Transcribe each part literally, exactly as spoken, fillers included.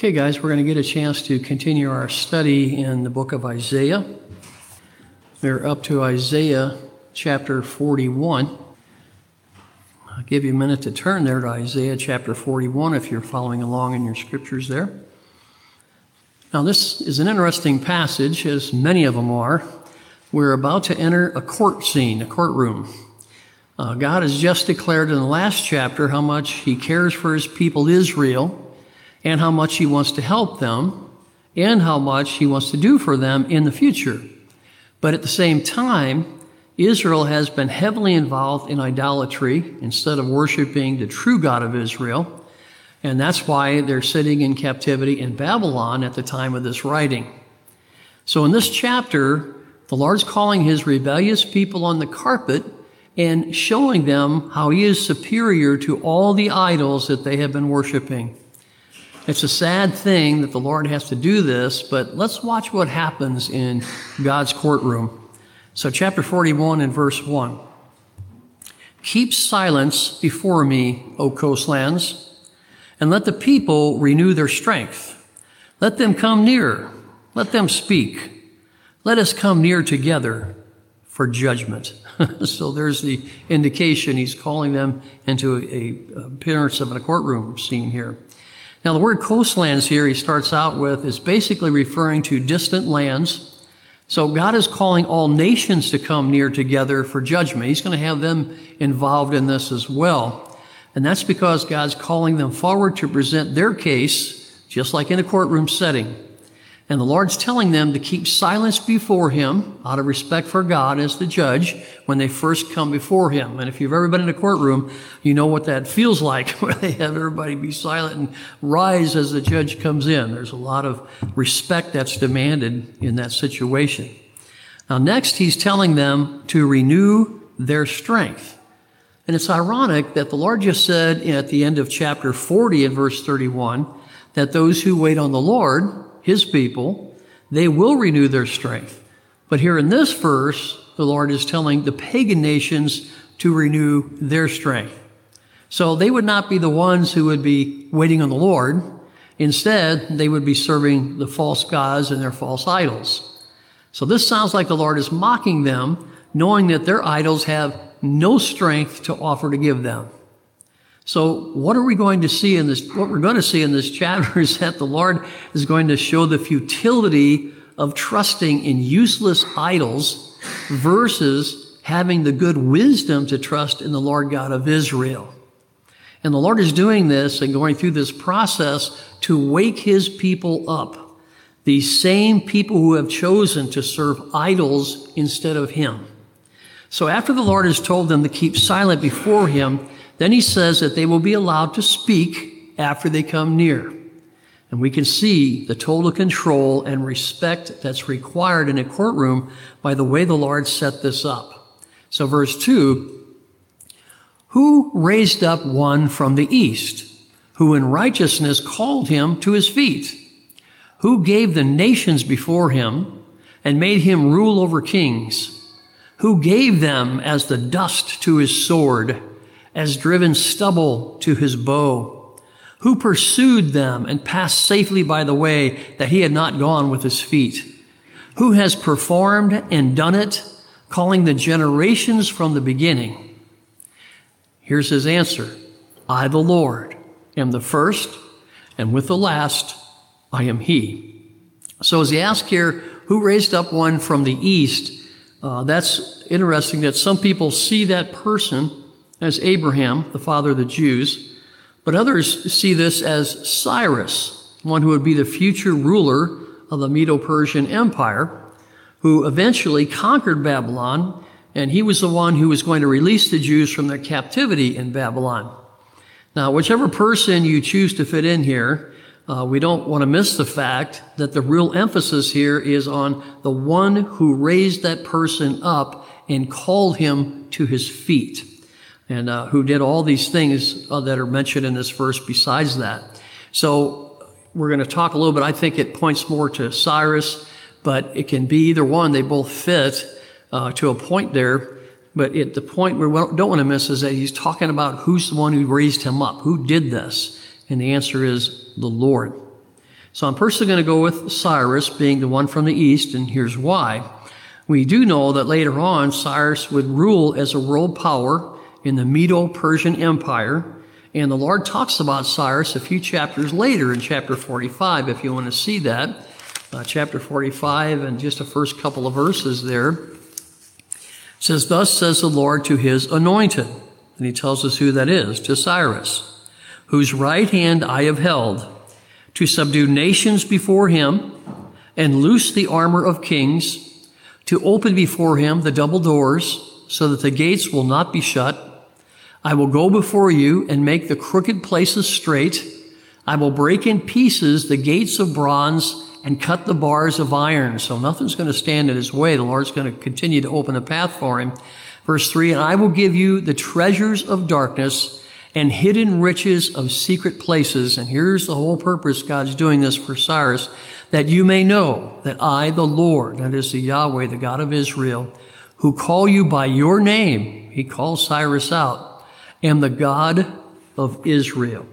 Okay, guys, we're going to get a chance to continue our study in the book of Isaiah. We're up to Isaiah chapter forty-one. I'll give you a minute to turn there to Isaiah chapter forty-one if you're following along in your scriptures there. Now, this is an interesting passage, as many of them are. We're about to enter a court scene, a courtroom. Uh, God has just declared in the last chapter how much he cares for his people Israel, and how much he wants to help them, and how much he wants to do for them in the future. But at the same time, Israel has been heavily involved in idolatry instead of worshiping the true God of Israel, and that's why they're sitting in captivity in Babylon at the time of this writing. So in this chapter, the Lord's calling his rebellious people on the carpet and showing them how he is superior to all the idols that they have been worshiping. It's a sad thing that the Lord has to do this, but let's watch what happens in God's courtroom. So chapter forty-one and verse one. Keep silence before me, O coastlands, and let the people renew their strength. Let them come near. Let them speak. Let us come near together for judgment. So there's the indication. He's calling them into a, a appearance of a courtroom scene here. Now, the word coastlands here, he starts out with, is basically referring to distant lands. So God is calling all nations to come near together for judgment. He's going to have them involved in this as well. And that's because God's calling them forward to present their case, just like in a courtroom setting. And the Lord's telling them to keep silence before him out of respect for God as the judge when they first come before him. And if you've ever been in a courtroom, you know what that feels like, where they have everybody be silent and rise as the judge comes in. There's a lot of respect that's demanded in that situation. Now, next, he's telling them to renew their strength. And it's ironic that the Lord just said at the end of chapter forty in verse thirty-one that those who wait on the Lord, his people, they will renew their strength. But here in this verse, the Lord is telling the pagan nations to renew their strength. So they would not be the ones who would be waiting on the Lord. Instead, they would be serving the false gods and their false idols. So this sounds like the Lord is mocking them, knowing that their idols have no strength to offer to give them. So what are we going to see in this? What we're going to see in this chapter is that the Lord is going to show the futility of trusting in useless idols versus having the good wisdom to trust in the Lord God of Israel. And the Lord is doing this and going through this process to wake his people up, these same people who have chosen to serve idols instead of him. So after the Lord has told them to keep silent before him, then he says that they will be allowed to speak after they come near. And we can see the total control and respect that's required in a courtroom by the way the Lord set this up. So verse two, who raised up one from the east, who in righteousness called him to his feet? Who gave the nations before him and made him rule over kings? Who gave them as the dust to his sword, as driven stubble to his bow? Who pursued them and passed safely by the way that he had not gone with his feet? Who has performed and done it, calling the generations from the beginning? Here's his answer. I, the Lord, am the first, and with the last, I am he. So as he asks here, who raised up one from the east? Uh, that's interesting that some people see that person as Abraham, the father of the Jews, but others see this as Cyrus, one who would be the future ruler of the Medo-Persian Empire, who eventually conquered Babylon, and he was the one who was going to release the Jews from their captivity in Babylon. Now, whichever person you choose to fit in here, uh, we don't want to miss the fact that the real emphasis here is on the one who raised that person up and called him to his feet, and uh, who did all these things uh, that are mentioned in this verse besides that. So we're going to talk a little bit. I think it points more to Cyrus, but it can be either one. They both fit uh, to a point there. But at the point we don't want to miss is that he's talking about who's the one who raised him up, who did this. And the answer is the Lord. So I'm personally going to go with Cyrus being the one from the east, and here's why. We do know that later on, Cyrus would rule as a world power in the Medo-Persian Empire, and the Lord talks about Cyrus a few chapters later in chapter forty-five, if you want to see that. Uh, chapter forty-five and just the first couple of verses there. It says, "Thus says the Lord to his anointed," and he tells us who that is, to Cyrus, "whose right hand I have held, to subdue nations before him, and loose the armor of kings, to open before him the double doors, so that the gates will not be shut. I will go before you and make the crooked places straight. I will break in pieces the gates of bronze and cut the bars of iron." So nothing's going to stand in his way. The Lord's going to continue to open a path for him. Verse three, "And I will give you the treasures of darkness and hidden riches of secret places." And here's the whole purpose God's doing this for Cyrus, "that you may know that I, the Lord," that is the Yahweh, the God of Israel, "who call you by your name," he calls Cyrus out, "am the God of Israel."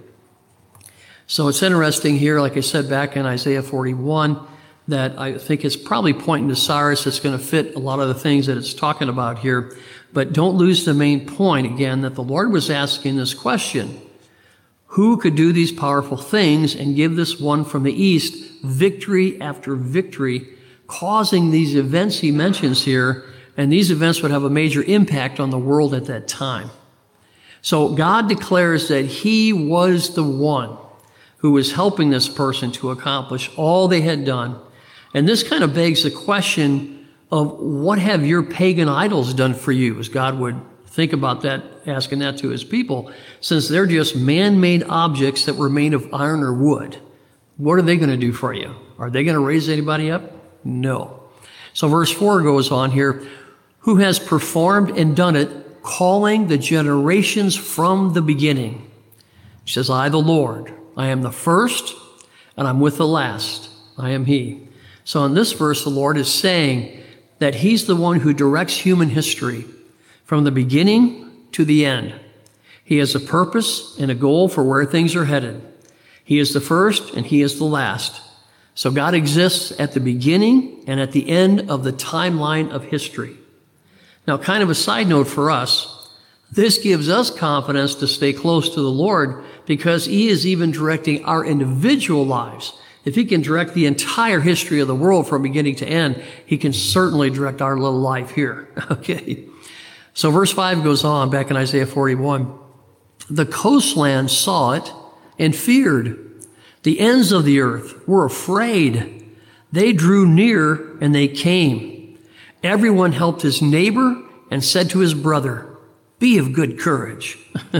So it's interesting here, like I said back in Isaiah forty-one, that I think it's probably pointing to Cyrus. It's going to fit a lot of the things that it's talking about here. But don't lose the main point, again, that the Lord was asking this question: who could do these powerful things and give this one from the east victory after victory, causing these events he mentions here, and these events would have a major impact on the world at that time. So God declares that he was the one who was helping this person to accomplish all they had done. And this kind of begs the question of, what have your pagan idols done for you? As God would think about that, asking that to his people, since they're just man-made objects that were made of iron or wood. What are they going to do for you? Are they going to raise anybody up? No. So verse four goes on here, "who has performed and done it, calling the generations from the beginning." He says, "I, the Lord, I am the first, and I'm with the last. I am he." So in this verse, the Lord is saying that he's the one who directs human history from the beginning to the end. He has a purpose and a goal for where things are headed. He is the first, and he is the last. So God exists at the beginning and at the end of the timeline of history. Now, kind of a side note for us, this gives us confidence to stay close to the Lord, because he is even directing our individual lives. If he can direct the entire history of the world from beginning to end, he can certainly direct our little life here. Okay. So verse five goes on back in Isaiah forty-one. "The coastland saw it and feared. The ends of the earth were afraid. They drew near and they came. Everyone helped his neighbor and said to his brother, 'Be of good courage.'"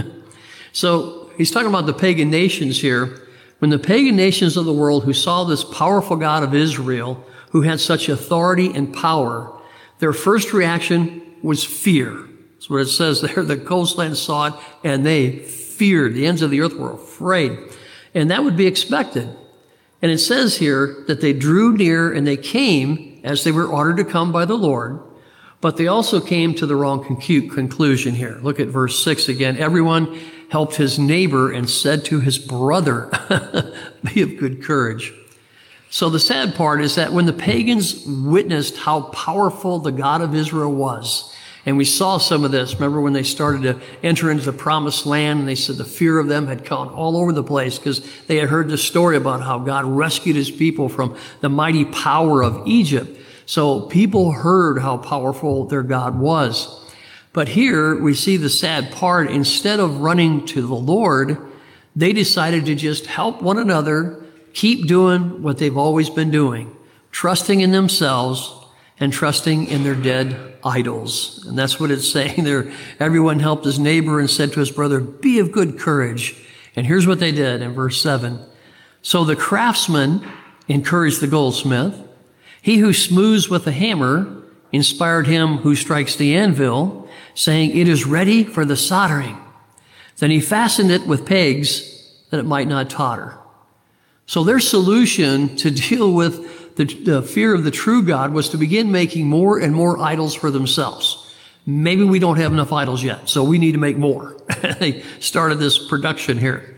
So he's talking about the pagan nations here. When the pagan nations of the world who saw this powerful God of Israel, who had such authority and power, their first reaction was fear. That's what it says there. The coastland saw it and they feared. The ends of the earth were afraid. And that would be expected. And it says here that they drew near and they came as they were ordered to come by the Lord. But they also came to the wrong conclusion here. Look at verse six again. "Everyone helped his neighbor and said to his brother, 'Be of good courage.'" So the sad part is that when the pagans witnessed how powerful the God of Israel was, and we saw some of this, remember when they started to enter into the promised land, and they said the fear of them had come all over the place because they had heard the story about how God rescued his people from the mighty power of Egypt. So people heard how powerful their God was. But here we see the sad part. Instead of running to the Lord, they decided to just help one another, keep doing what they've always been doing, trusting in themselves and trusting in their dead idols. And that's what it's saying there. Everyone helped his neighbor and said to his brother, "Be of good courage." And here's what they did in verse seven. "So the craftsman encouraged the goldsmith. He who smooths with a hammer inspired him who strikes the anvil, saying, 'It is ready for the soldering.' Then he fastened it with pegs that it might not totter." So their solution to deal with the, the fear of the true God was to begin making more and more idols for themselves. Maybe we don't have enough idols yet, so we need to make more. They started this production here.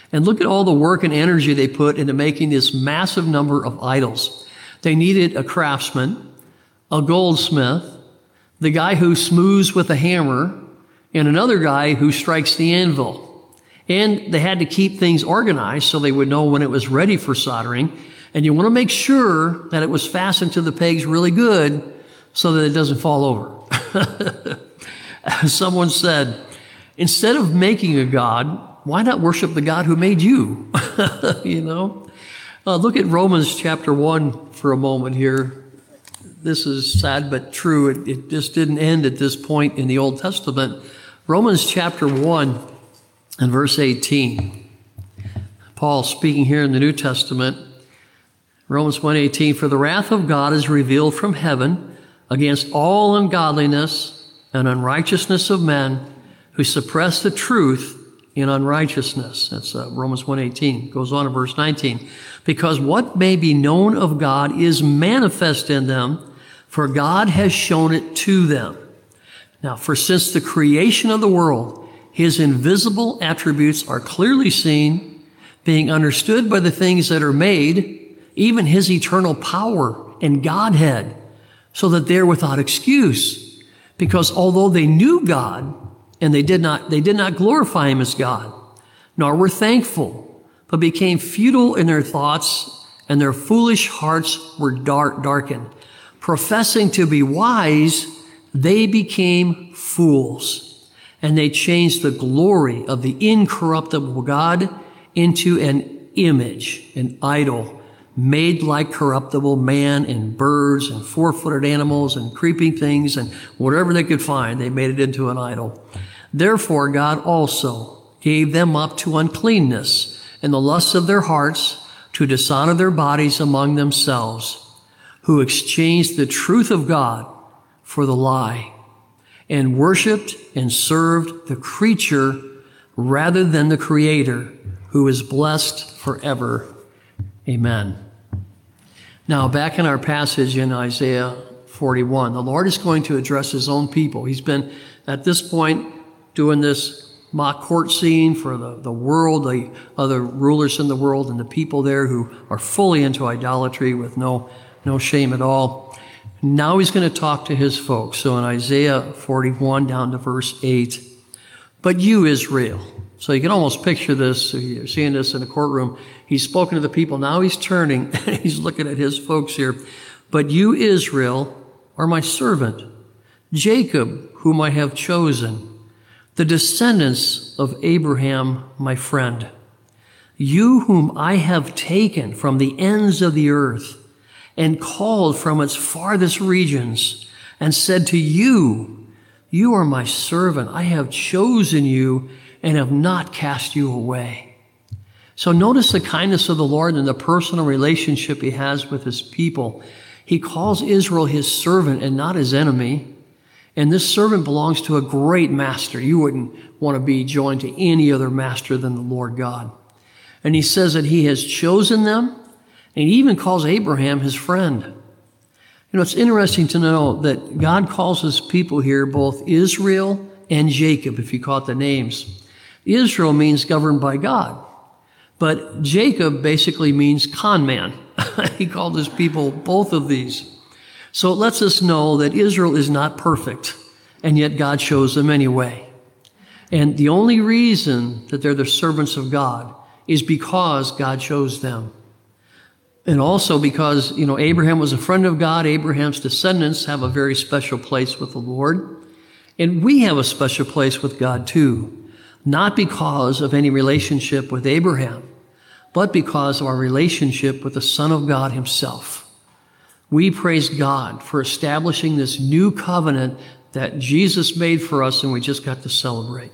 And look at all the work and energy they put into making this massive number of idols. They needed a craftsman, a goldsmith, the guy who smooths with a hammer, and another guy who strikes the anvil. And they had to keep things organized so they would know when it was ready for soldering. And you want to make sure that it was fastened to the pegs really good so that it doesn't fall over. Someone said, instead of making a god, why not worship the God who made you? You know? Uh, look at Romans chapter one for a moment here. This is sad but true. It, it just didn't end at this point in the Old Testament. Romans chapter one and verse eighteen. Paul speaking here in the New Testament. Romans one eighteen, for the wrath of God is revealed from heaven against all ungodliness and unrighteousness of men who suppress the truth in unrighteousness. That's uh, Romans one eighteen. Goes on in verse nineteen. Because what may be known of God is manifest in them, for God has shown it to them. Now, for since the creation of the world, his invisible attributes are clearly seen, being understood by the things that are made, even his eternal power and Godhead, so that they're without excuse. Because although they knew God, and they did not, they did not glorify him as God, nor were thankful, but became futile in their thoughts, and their foolish hearts were dark, darkened. Professing to be wise, they became fools, and they changed the glory of the incorruptible God into an image, an idol, made like corruptible man and birds and four-footed animals and creeping things and whatever they could find, they made it into an idol. Therefore, God also gave them up to uncleanness and the lusts of their hearts to dishonor their bodies among themselves, who exchanged the truth of God for the lie and worshiped and served the creature rather than the Creator, who is blessed forever. Amen. Now, back in our passage in Isaiah forty-one, the Lord is going to address his own people. He's been, at this point, doing this mock court scene for the, the world, the other rulers in the world, and the people there who are fully into idolatry with no, no shame at all. Now he's going to talk to his folks. So in Isaiah forty-one down to verse eight, but you, Israel. So you can almost picture this, you're seeing this in a courtroom. He's spoken to the people. Now he's turning and he's looking at his folks here. But you, Israel, are my servant, Jacob, whom I have chosen, the descendants of Abraham, my friend. You whom I have taken from the ends of the earth and called from its farthest regions and said to you, you are my servant. I have chosen you and have not cast you away. So notice the kindness of the Lord and the personal relationship he has with his people. He calls Israel his servant and not his enemy. And this servant belongs to a great master. You wouldn't want to be joined to any other master than the Lord God. And he says that he has chosen them, and he even calls Abraham his friend. You know, it's interesting to know that God calls his people here both Israel and Jacob, if you caught the names. Israel means governed by God, but Jacob basically means con man. He called his people both of these. So it lets us know that Israel is not perfect, and yet God chose them anyway. And the only reason that they're the servants of God is because God chose them. And also because, you know, Abraham was a friend of God. Abraham's descendants have a very special place with the Lord. And we have a special place with God too. Not because of any relationship with Abraham, but because of our relationship with the Son of God himself. We praise God for establishing this new covenant that Jesus made for us and we just got to celebrate.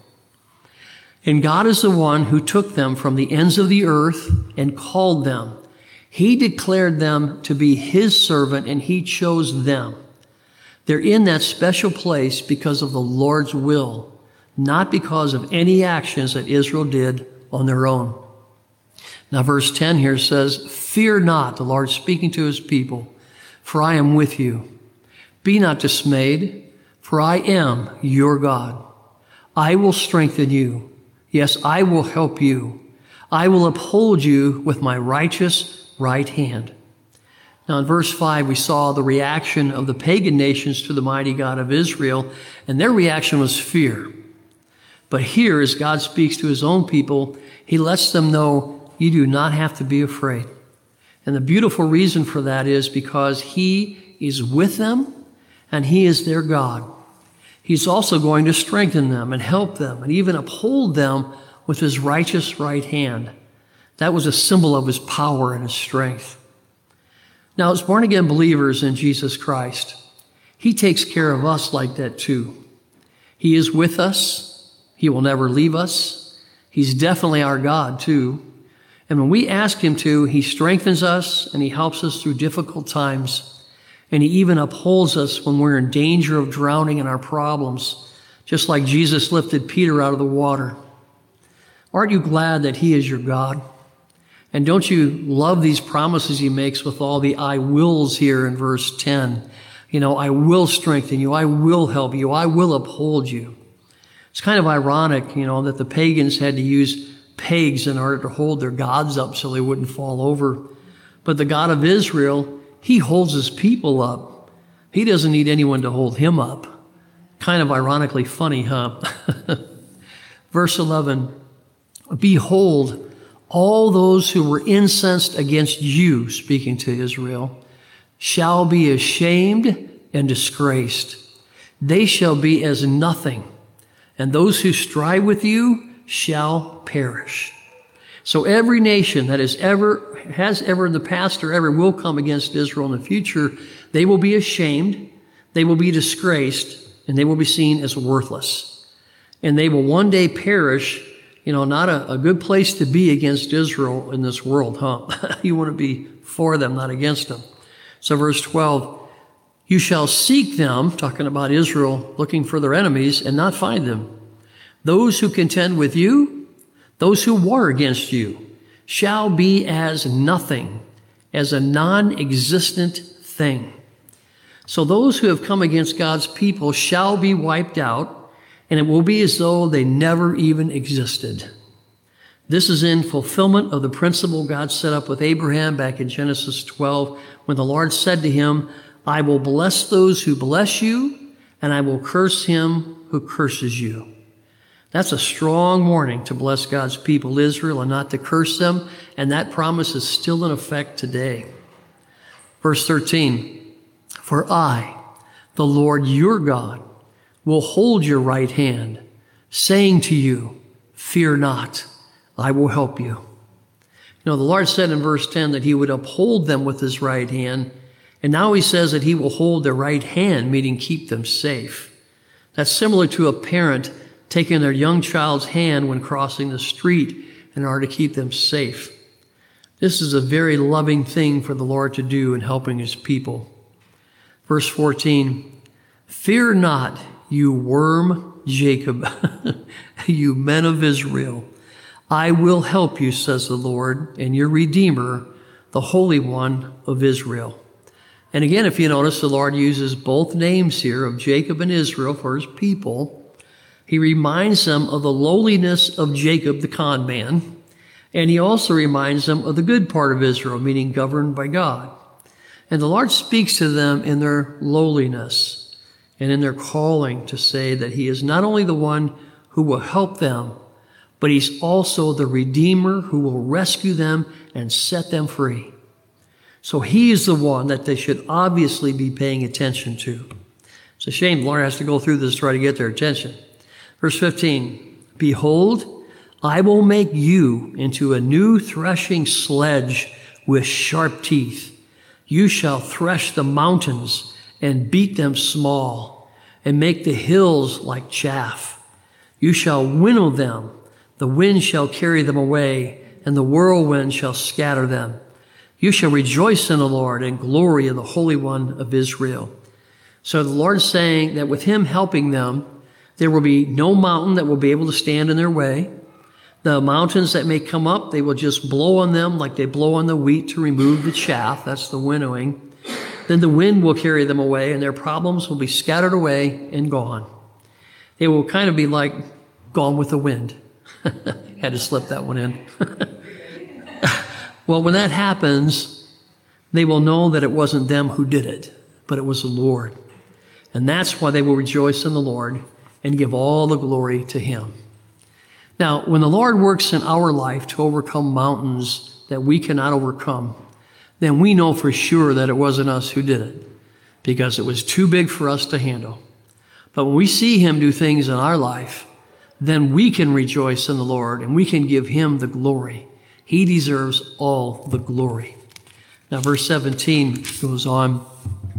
And God is the one who took them from the ends of the earth and called them. He declared them to be his servant and he chose them. They're in that special place because of the Lord's will, not because of any actions that Israel did on their own. Now, verse ten here says, fear not, the Lord speaking to his people, for I am with you. Be not dismayed, for I am your God. I will strengthen you. Yes, I will help you. I will uphold you with my righteous right hand. Now in verse five, we saw the reaction of the pagan nations to the mighty God of Israel, and their reaction was fear. But here, as God speaks to his own people, he lets them know, you do not have to be afraid. And the beautiful reason for that is because he is with them and he is their God. He's also going to strengthen them and help them and even uphold them with his righteous right hand. That was a symbol of his power and his strength. Now, as born-again believers in Jesus Christ, he takes care of us like that too. He is with us. He will never leave us. He's definitely our God too. And when we ask him to, he strengthens us and he helps us through difficult times. And he even upholds us when we're in danger of drowning in our problems, just like Jesus lifted Peter out of the water. Aren't you glad that he is your God? And don't you love these promises he makes with all the I wills here in verse ten? You know, I will strengthen you. I will help you. I will uphold you. It's kind of ironic, you know, that the pagans had to use pegs in order to hold their gods up so they wouldn't fall over. But the God of Israel, he holds his people up. He doesn't need anyone to hold him up. Kind of ironically funny, huh? Verse eleven, behold, all those who were incensed against you, speaking to Israel, shall be ashamed and disgraced. They shall be as nothing, and those who strive with you shall perish. So every nation that has ever, has ever in the past or ever will come against Israel in the future, they will be ashamed, they will be disgraced, and they will be seen as worthless. And they will one day perish. You know, not a, a good place to be against Israel in this world, huh? You want to be for them, not against them. So verse twelve, you shall seek them, talking about Israel, looking for their enemies, and not find them. Those who contend with you, those who war against you, shall be as nothing, as a non-existent thing. So those who have come against God's people shall be wiped out, and it will be as though they never even existed. This is in fulfillment of the principle God set up with Abraham back in Genesis twelve, when the Lord said to him, I will bless those who bless you, and I will curse him who curses you. That's a strong warning to bless God's people, Israel, and not to curse them, and that promise is still in effect today. Verse thirteen, for I, the Lord your God, will hold your right hand, saying to you, fear not, I will help you. You know, the Lord said in verse ten that he would uphold them with his right hand, and now he says that he will hold their right hand, meaning keep them safe. That's similar to a parent taking their young child's hand when crossing the street in order to keep them safe. This is a very loving thing for the Lord to do in helping his people. Verse fourteen, fear not, you worm Jacob, you men of Israel. I will help you, says the Lord, and your Redeemer, the Holy One of Israel. And again, if you notice, the Lord uses both names here of Jacob and Israel for his people. He reminds them of the lowliness of Jacob, the con man, and he also reminds them of the good part of Israel, meaning governed by God. And the Lord speaks to them in their lowliness and in their calling to say that he is not only the one who will help them, but he's also the Redeemer who will rescue them and set them free. So he is the one that they should obviously be paying attention to. It's a shame the Lord has to go through this to try to get their attention. Verse fifteen, behold, I will make you into a new threshing sledge with sharp teeth. You shall thresh the mountains and beat them small, and make the hills like chaff. You shall winnow them, the wind shall carry them away, and the whirlwind shall scatter them. You shall rejoice in the Lord and glory in the Holy One of Israel. So the Lord's saying that with him helping them, there will be no mountain that will be able to stand in their way. The mountains that may come up, they will just blow on them like they blow on the wheat to remove the chaff. That's the winnowing. Then the wind will carry them away, and their problems will be scattered away and gone. They will kind of be like gone with the wind. Had to slip that one in. Well, when that happens, they will know that it wasn't them who did it, but it was the Lord. And that's why they will rejoice in the Lord and give all the glory to him. Now, when the Lord works in our life to overcome mountains that we cannot overcome, then we know for sure that it wasn't us who did it, because it was too big for us to handle. But when we see him do things in our life, then we can rejoice in the Lord and we can give him the glory. He deserves all the glory. Now, verse seventeen goes on,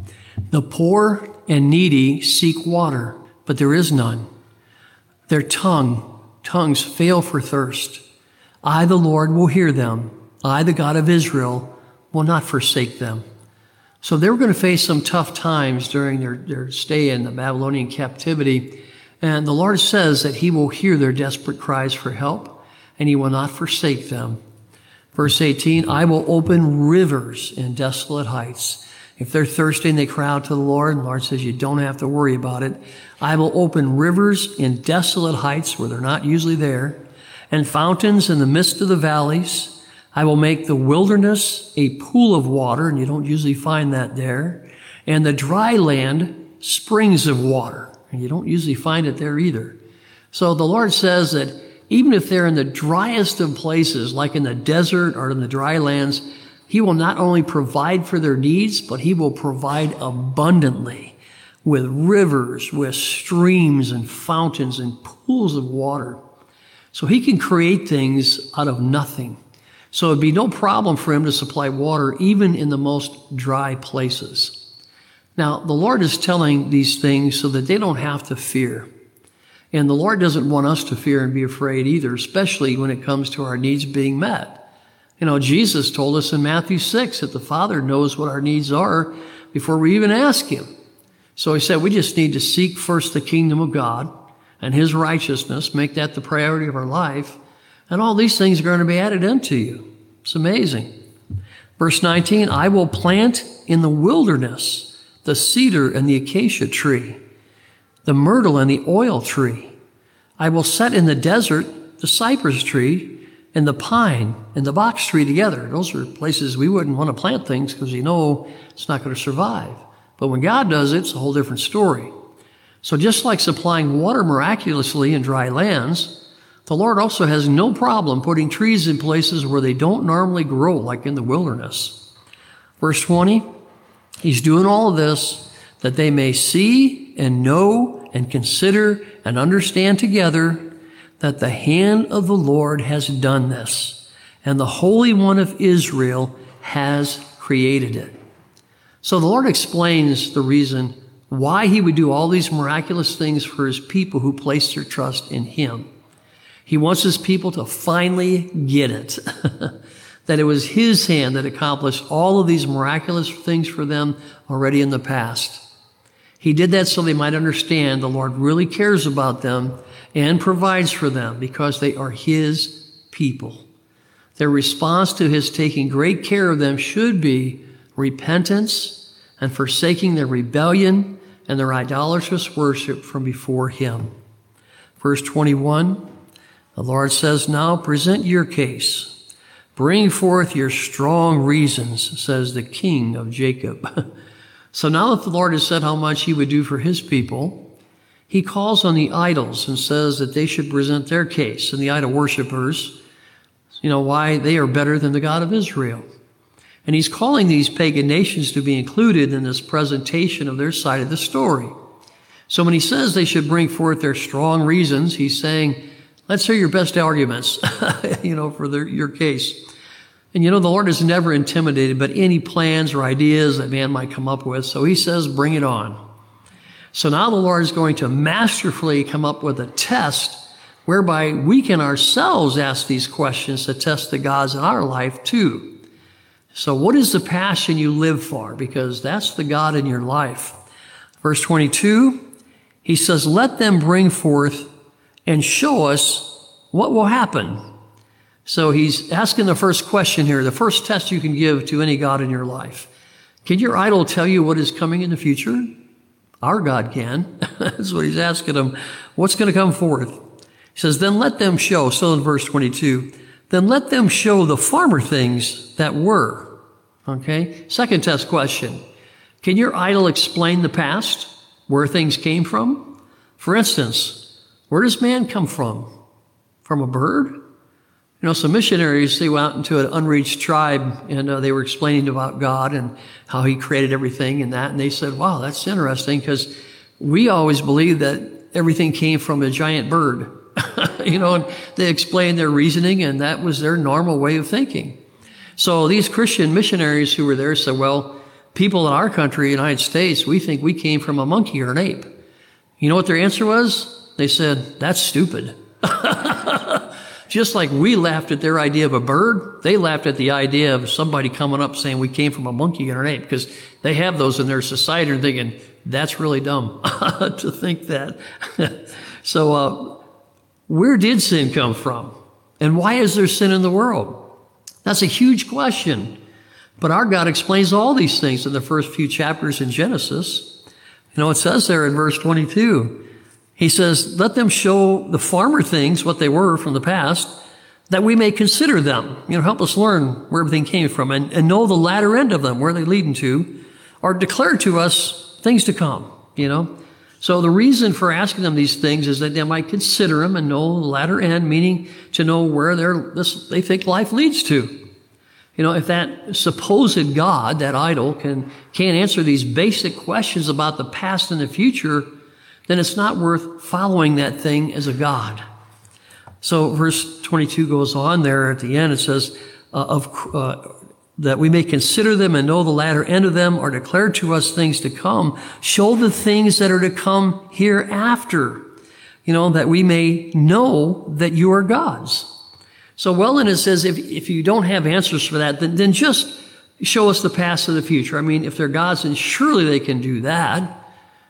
the poor and needy seek water, but there is none. Their tongue, tongues fail for thirst. I, the Lord, will hear them. I, the God of Israel, will not forsake them. So they were going to face some tough times during their, their stay in the Babylonian captivity. And the Lord says that he will hear their desperate cries for help, and he will not forsake them. Verse eighteen, I will open rivers in desolate heights. If they're thirsty and they cry out to the Lord, and the Lord says you don't have to worry about it. I will open rivers in desolate heights where they're not usually there, and fountains in the midst of the valleys. I will make the wilderness a pool of water, and you don't usually find that there, and the dry land springs of water, and you don't usually find it there either. So the Lord says that even if they're in the driest of places, like in the desert or in the dry lands, he will not only provide for their needs, but he will provide abundantly with rivers, with streams and fountains and pools of water. So he can create things out of nothing. So it'd be no problem for him to supply water even in the most dry places. Now, the Lord is telling these things so that they don't have to fear. And the Lord doesn't want us to fear and be afraid either, especially when it comes to our needs being met. You know, Jesus told us in Matthew six that the Father knows what our needs are before we even ask him. So he said we just need to seek first the kingdom of God and his righteousness, make that the priority of our life, and all these things are going to be added unto you. It's amazing. Verse nineteen, I will plant in the wilderness the cedar and the acacia tree, the myrtle and the oil tree. I will set in the desert the cypress tree and the pine and the box tree together. Those are places we wouldn't want to plant things because you know it's not going to survive. But when God does it, it's a whole different story. So just like supplying water miraculously in dry lands, the Lord also has no problem putting trees in places where they don't normally grow, like in the wilderness. Verse twenty, he's doing all of this that they may see and know and consider and understand together that the hand of the Lord has done this, and the Holy One of Israel has created it. So the Lord explains the reason why he would do all these miraculous things for his people who place their trust in him. He wants his people to finally get it, that it was his hand that accomplished all of these miraculous things for them already in the past. He did that so they might understand the Lord really cares about them and provides for them because they are his people. Their response to his taking great care of them should be repentance and forsaking their rebellion and their idolatrous worship from before him. Verse twenty-one, the Lord says, now present your case. Bring forth your strong reasons, says the King of Jacob. So now that the Lord has said how much he would do for his people, he calls on the idols and says that they should present their case. And the idol worshipers, you know, why they are better than the God of Israel. And he's calling these pagan nations to be included in this presentation of their side of the story. So when he says they should bring forth their strong reasons, he's saying, let's hear your best arguments, you know, for their, your case. And you know, the Lord is never intimidated by any plans or ideas that man might come up with. So he says, bring it on. So now the Lord is going to masterfully come up with a test whereby we can ourselves ask these questions to test the gods in our life too. So what is the passion you live for? Because that's the God in your life. Verse twenty-two, he says, let them bring forth and show us what will happen. So he's asking the first question here, the first test you can give to any God in your life. Can your idol tell you what is coming in the future? Our God can. That's what he's asking them. What's going to come forth? He says, then let them show. So in verse twenty-two, then let them show the former things that were. Okay? Second test question. Can your idol explain the past, where things came from? For instance, where does man come from? From a bird? You know, some missionaries, they went out into an unreached tribe, and uh, they were explaining about God and how he created everything and that. And they said, wow, that's interesting, because we always believed that everything came from a giant bird. You know, and they explained their reasoning, and that was their normal way of thinking. So these Christian missionaries who were there said, well, people in our country, United States, we think we came from a monkey or an ape. You know what their answer was? They said, that's stupid. Just like we laughed at their idea of a bird, they laughed at the idea of somebody coming up saying we came from a monkey or an ape, because they have those in their society and thinking, that's really dumb to think that. So uh, where did sin come from? And why is there sin in the world? That's a huge question. But our God explains all these things in the first few chapters in Genesis. You know, it says there in verse twenty-two, he says, let them show the former things, what they were from the past, that we may consider them. You know, help us learn where everything came from and, and know the latter end of them, where they lead into, or declare to us things to come, you know. So the reason for asking them these things is that they might consider them and know the latter end, meaning to know where they're, this, they think life leads to. You know, if that supposed God, that idol, can, can't answer these basic questions about the past and the future, then it's not worth following that thing as a God. So verse twenty-two goes on there at the end. It says, uh, of, uh, that we may consider them and know the latter end of them, or declare to us things to come. Show the things that are to come hereafter, you know, that we may know that you are God's. So well, then it says, if, if you don't have answers for that, then, then just show us the past and the future. I mean, if they're God's, then surely they can do that.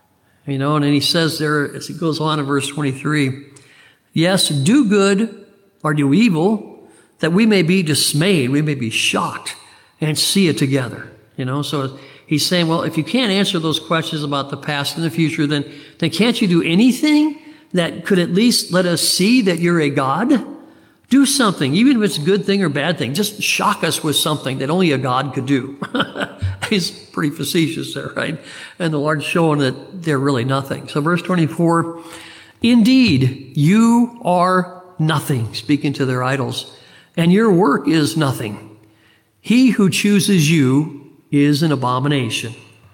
You know, and then he says there, as he goes on in verse twenty-three, yes, do good or do evil, that we may be dismayed, we may be shocked, and see it together. You know, so he's saying, well, if you can't answer those questions about the past and the future, then, then can't you do anything that could at least let us see that you're a God? Do something, even if it's a good thing or bad thing. Just shock us with something that only a God could do. He's pretty facetious there, right? And the Lord's showing that they're really nothing. So verse twenty-four, indeed, you are nothing, speaking to their idols, and your work is nothing. He who chooses you is an abomination.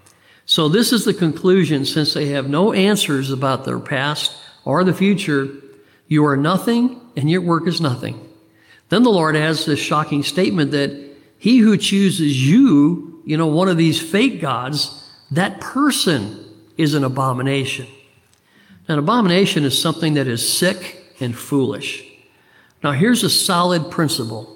So this is the conclusion. Since they have no answers about their past or the future, you are nothing, and your work is nothing. Then the Lord adds this shocking statement that he who chooses you, you know, one of these fake gods, that person is an abomination. An abomination is something that is sick and foolish. Now here's a solid principle.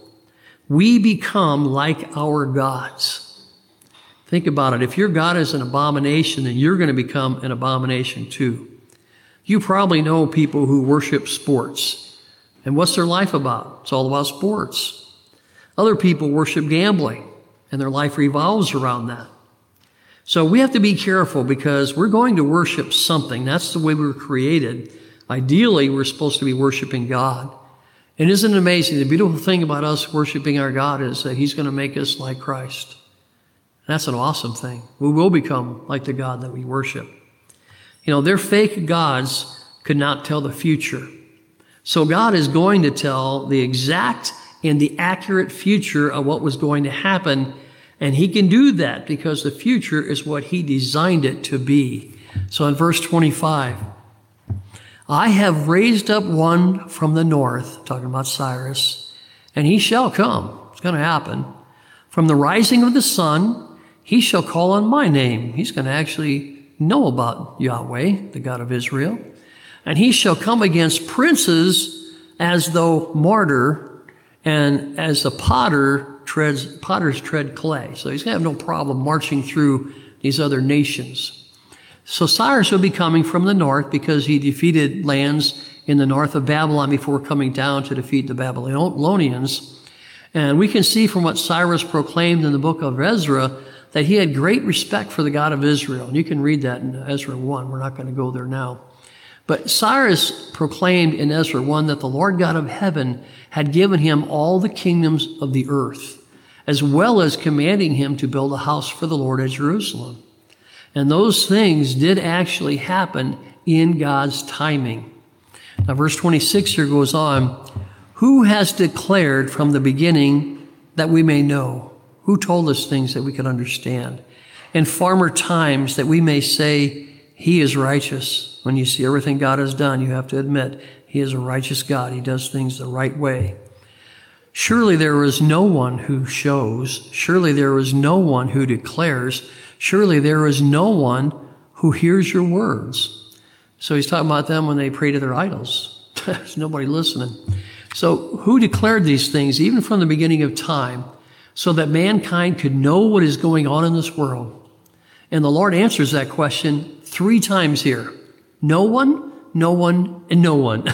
We become like our gods. Think about it. If your God is an abomination, then you're going to become an abomination too. You probably know people who worship sports. And what's their life about? It's all about sports. Other people worship gambling, and their life revolves around that. So we have to be careful, because we're going to worship something. That's the way we were created. Ideally, we're supposed to be worshiping God. And isn't it amazing? The beautiful thing about us worshiping our God is that he's going to make us like Christ. That's an awesome thing. We will become like the God that we worship. You know, their fake gods could not tell the future. So God is going to tell the exact and the accurate future of what was going to happen. And he can do that because the future is what he designed it to be. So in verse twenty-five, I have raised up one from the north, talking about Cyrus, and he shall come. It's going to happen. From the rising of the sun, he shall call on my name. He's going to actually know about Yahweh, the God of Israel. And he shall come against princes as though mortar, and as the potter treads, potters tread clay. So he's going to have no problem marching through these other nations. So Cyrus will be coming from the north because he defeated lands in the north of Babylon before coming down to defeat the Babylonians. And we can see from what Cyrus proclaimed in the book of Ezra that he had great respect for the God of Israel. And you can read that in Ezra one. We're not going to go there now. But Cyrus proclaimed in Ezra one that the Lord God of heaven had given him all the kingdoms of the earth, as well as commanding him to build a house for the Lord at Jerusalem. And those things did actually happen in God's timing. Now, verse twenty-six here goes on, who has declared from the beginning that we may know? Who told us things that we could understand? In former times that we may say, he is righteous. When you see everything God has done, you have to admit he is a righteous God. He does things the right way. Surely there is no one who shows. Surely there is no one who declares. Surely there is no one who hears your words. So he's talking about them when they pray to their idols. There's nobody listening. So who declared these things even from the beginning of time so that mankind could know what is going on in this world? And the Lord answers that question three times here. No one, no one, and no one.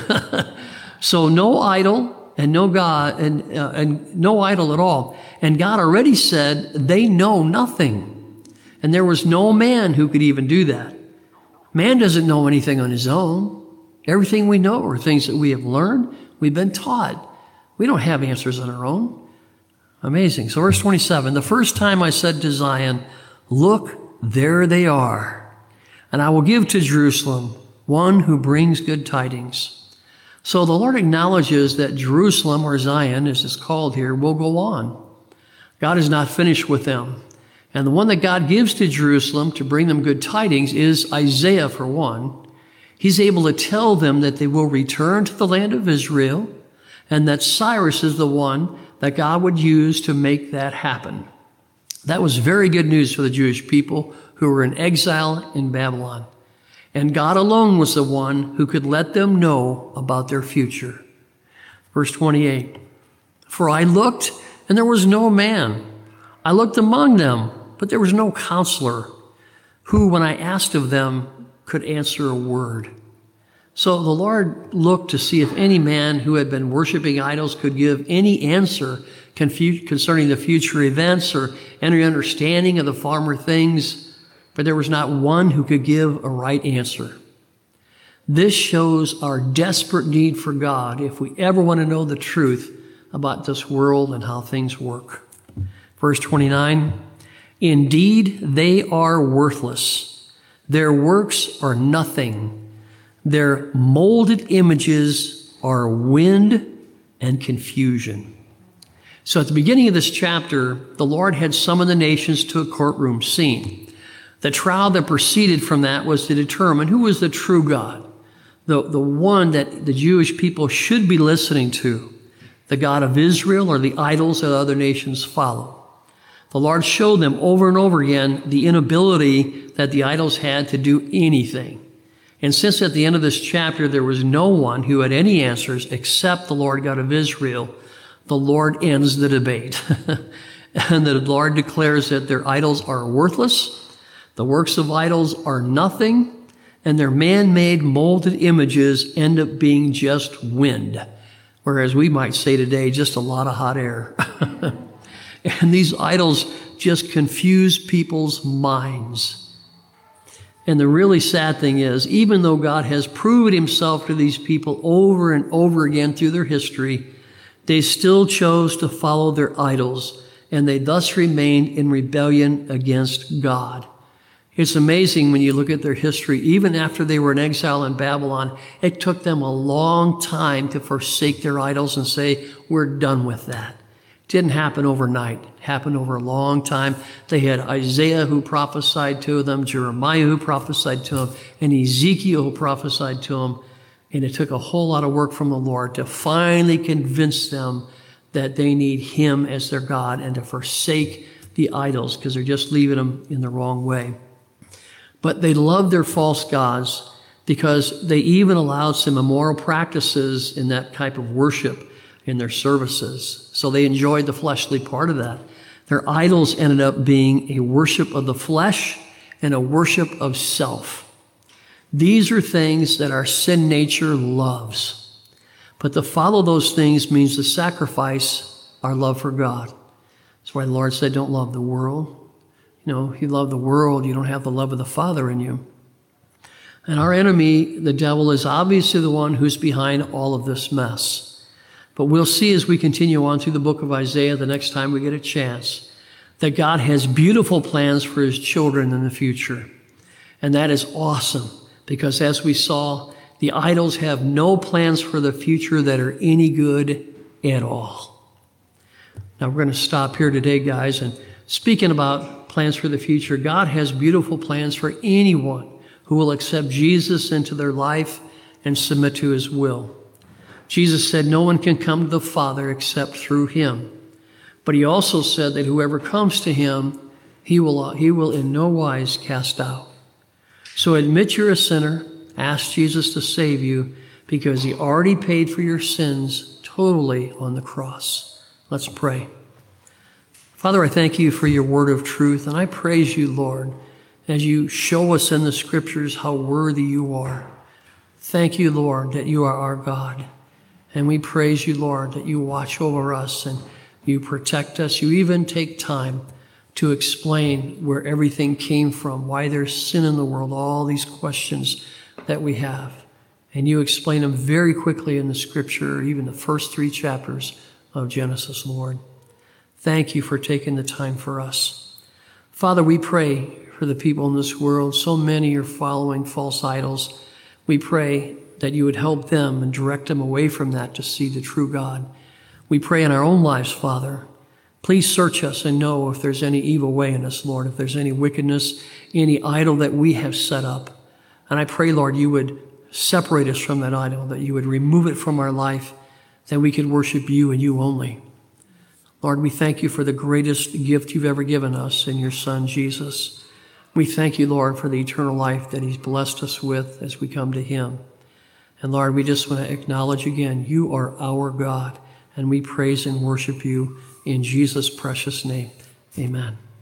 So no idol and no God and, uh, and no idol at all. And God already said they know nothing. And there was no man who could even do that. Man doesn't know anything on his own. Everything we know are things that we have learned, we've been taught. We don't have answers on our own. Amazing. So verse twenty-seven, the first time I said to Zion, look, there they are. And I will give to Jerusalem one who brings good tidings. So the Lord acknowledges that Jerusalem, or Zion, as it's called here, will go on. God is not finished with them. And the one that God gives to Jerusalem to bring them good tidings is Isaiah, for one. He's able to tell them that they will return to the land of Israel, and that Cyrus is the one that God would use to make that happen. That was very good news for the Jewish people who were in exile in Babylon. And God alone was the one who could let them know about their future. Verse twenty-eight, for I looked, and there was no man. I looked among them, but there was no counselor who, when I asked of them, could answer a word. So the Lord looked to see if any man who had been worshiping idols could give any answer concerning the future events or any understanding of the former things, but there was not one who could give a right answer. This shows our desperate need for God if we ever want to know the truth about this world and how things work. Verse twenty-nine, indeed they are worthless. Their works are nothing. Their molded images are wind and confusion. So at the beginning of this chapter, the Lord had summoned the nations to a courtroom scene. The trial that proceeded from that was to determine who was the true God, the, the one that the Jewish people should be listening to, the God of Israel or the idols that other nations follow. The Lord showed them over and over again the inability that the idols had to do anything. And since at the end of this chapter there was no one who had any answers except the Lord God of Israel, the Lord ends the debate. And the Lord declares that their idols are worthless, the works of idols are nothing, and their man-made molded images end up being just wind. Whereas we might say today, just a lot of hot air. And these idols just confuse people's minds. And the really sad thing is, even though God has proven himself to these people over and over again through their history, they still chose to follow their idols, and they thus remained in rebellion against God. It's amazing when you look at their history. Even after they were in exile in Babylon, it took them a long time to forsake their idols and say, we're done with that. It didn't happen overnight. It happened over a long time. They had Isaiah who prophesied to them, Jeremiah who prophesied to them, and Ezekiel who prophesied to them. And it took a whole lot of work from the Lord to finally convince them that they need him as their God and to forsake the idols because they're just leaving them in the wrong way. But they loved their false gods because they even allowed some immoral practices in that type of worship in their services. So they enjoyed the fleshly part of that. Their idols ended up being a worship of the flesh and a worship of self. These are things that our sin nature loves. But to follow those things means to sacrifice our love for God. That's why the Lord said, don't love the world. You know, if you love the world, you don't have the love of the Father in you. And our enemy, the devil, is obviously the one who's behind all of this mess. But we'll see as we continue on through the book of Isaiah the next time we get a chance that God has beautiful plans for his children in the future. And that is awesome because as we saw, the idols have no plans for the future that are any good at all. Now we're going to stop here today, guys. And speaking about plans for the future, God has beautiful plans for anyone who will accept Jesus into their life and submit to his will. Jesus said no one can come to the Father except through him. But he also said that whoever comes to him, he will, he will in no wise cast out. So admit you're a sinner, ask Jesus to save you because he already paid for your sins totally on the cross. Let's pray. Father, I thank you for your word of truth, and I praise you, Lord, as you show us in the scriptures how worthy you are. Thank you, Lord, that you are our God. And we praise you, Lord, that you watch over us and you protect us. You even take time to explain where everything came from, why there's sin in the world, all these questions that we have. And you explain them very quickly in the scripture, even the first three chapters of Genesis, Lord. Thank you for taking the time for us. Father, we pray for the people in this world. So many are following false idols. We pray that you would help them and direct them away from that to see the true God. We pray in our own lives, Father. Please search us and know if there's any evil way in us, Lord, if there's any wickedness, any idol that we have set up. And I pray, Lord, you would separate us from that idol, that you would remove it from our life, that we could worship you and you only. Lord, we thank you for the greatest gift you've ever given us in your Son, Jesus. We thank you, Lord, for the eternal life that he's blessed us with as we come to him. And Lord, we just want to acknowledge again, you are our God, and we praise and worship you in Jesus' precious name. Amen.